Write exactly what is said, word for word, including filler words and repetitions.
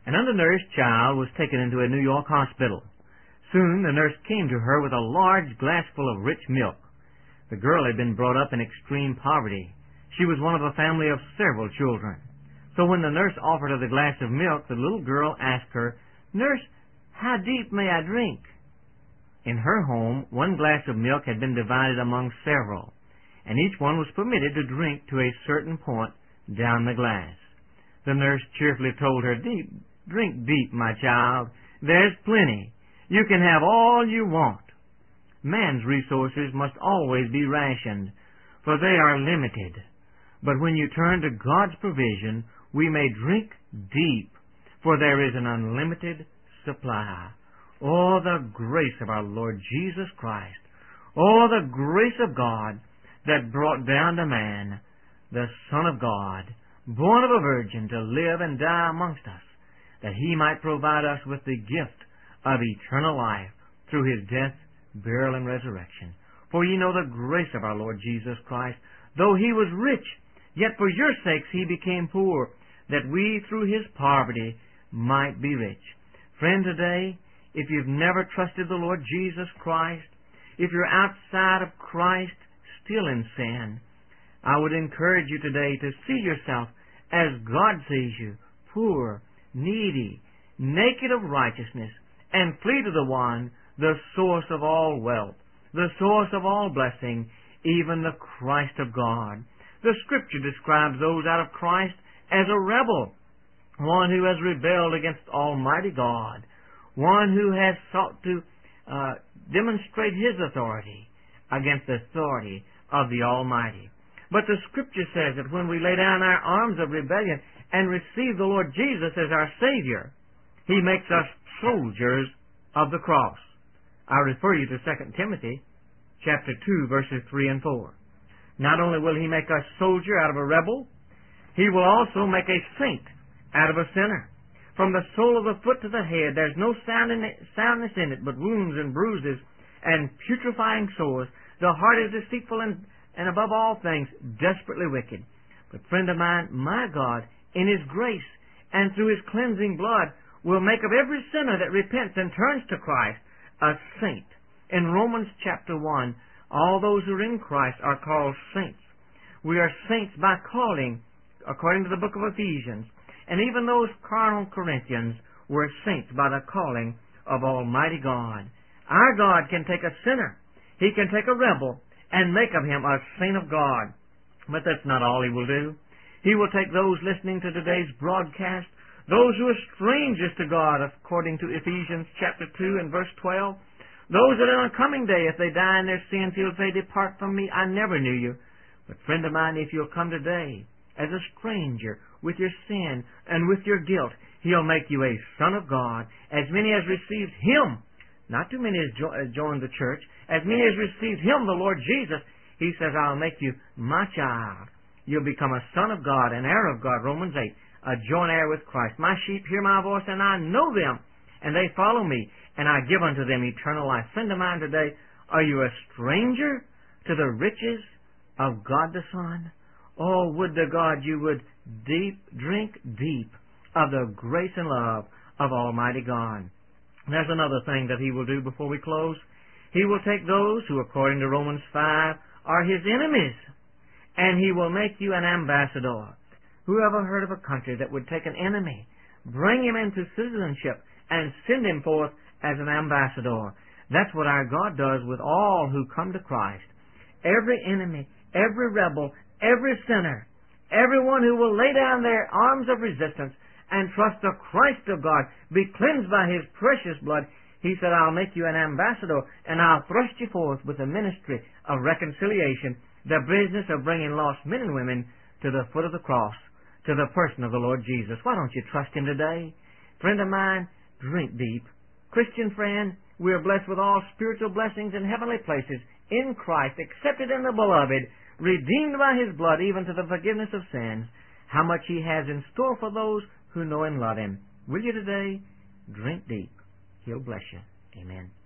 An undernourished child was taken into a New York hospital. Soon the nurse came to her with a large glassful of rich milk. The girl had been brought up in extreme poverty. She was one of a family of several children. So when the nurse offered her the glass of milk, the little girl asked her, "Nurse, how deep may I drink?" In her home, one glass of milk had been divided among several, and each one was permitted to drink to a certain point down the glass. The nurse cheerfully told her, "Deep, drink deep, my child. There's plenty. You can have all you want." Man's resources must always be rationed, for they are limited. But when you turn to God's provision, we may drink deep, for there is an unlimited supply. Oh, the grace of our Lord Jesus Christ. Oh, the grace of God that brought down to man the Son of God, born of a virgin, to live and die amongst us, that He might provide us with the gift of eternal life through His death, burial, and resurrection. For ye know the grace of our Lord Jesus Christ, though He was rich, yet for your sakes He became poor, that we through His poverty might be rich. Friend, today, if you've never trusted the Lord Jesus Christ, if you're outside of Christ, still in sin, I would encourage you today to see yourself as God sees you, poor, needy, naked of righteousness, and flee to the one, the source of all wealth, the source of all blessing, even the Christ of God. The Scripture describes those out of Christ as a rebel, one who has rebelled against Almighty God, one who has sought to uh, demonstrate His authority against the authority of the Almighty. But the Scripture says that when we lay down our arms of rebellion and receive the Lord Jesus as our Savior, He makes us soldiers of the cross. I refer you to Second Timothy chapter two, verses three and four. Not only will He make a soldier out of a rebel, He will also make a saint out of a sinner. From the sole of the foot to the head, there's no soundness in it, but wounds and bruises and putrefying sores. The heart is deceitful and, and above all things, desperately wicked. But friend of mine, my God, in His grace and through His cleansing blood, will make of every sinner that repents and turns to Christ a saint. In Romans chapter one, all those who are in Christ are called saints. We are saints by calling, according to the book of Ephesians. And even those carnal Corinthians were saints by the calling of Almighty God. Our God can take a sinner, He can take a rebel, and make of him a saint of God. But that's not all He will do. He will take those listening to today's broadcast, those who are strangers to God, according to Ephesians chapter two and verse twelve, those that on a coming day, if they die in their sins, He'll say, "Depart from me, I never knew you." But friend of mine, if you'll come today as a stranger with your sin and with your guilt, He'll make you a son of God. As many as received Him, not too many as jo- joined the church, as many as received Him, the Lord Jesus, He says, "I'll make you my child." You'll become a son of God, an heir of God, Romans eight, a joint heir with Christ. "My sheep hear my voice, and I know them, and they follow me, and I give unto them eternal life." Friend of mine today, are you a stranger to the riches of God the Son? Oh, would to God you would deep drink deep of the grace and love of Almighty God. There's another thing that He will do before we close. He will take those who, according to Romans five, are His enemies, and He will make you an ambassador. Who ever heard of a country that would take an enemy, bring him into citizenship, and send him forth as an ambassador? That's what our God does with all who come to Christ. Every enemy, every rebel, every sinner, everyone who will lay down their arms of resistance and trust the Christ of God, be cleansed by His precious blood, He said, "I'll make you an ambassador, and I'll thrust you forth with the ministry of reconciliation," the business of bringing lost men and women to the foot of the cross, to the person of the Lord Jesus. Why don't you trust Him today? Friend of mine, drink deep. Christian friend, we are blessed with all spiritual blessings in heavenly places in Christ, accepted in the Beloved, redeemed by His blood, even to the forgiveness of sins. How much He has in store for those who know and love Him. Will you today drink deep? He'll bless you. Amen.